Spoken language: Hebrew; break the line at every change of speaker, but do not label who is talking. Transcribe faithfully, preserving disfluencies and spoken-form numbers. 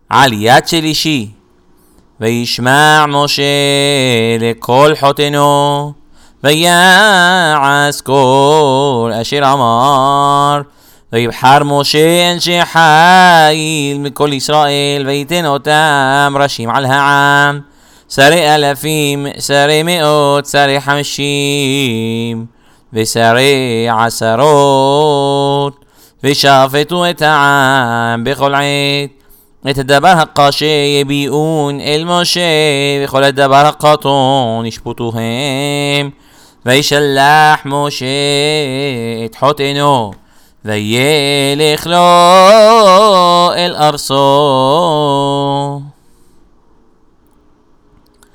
עליית שלישי. וישמע משה לכל חותנו, ויעש כל אשר אמר. ויבחר משה אנשי חיל מכל ישראל, ויתן אותם ראשים על העם, שרי אלפים, שרי מאות, שרי חמישים, ושרי עשרות, ושפטו את העם בכל עת. את הדבר הקשה יביאון אל משה, וכל הדבר הקטון ישפטוהם. וישלח משה את חותנו, וילך לו אל ארצו.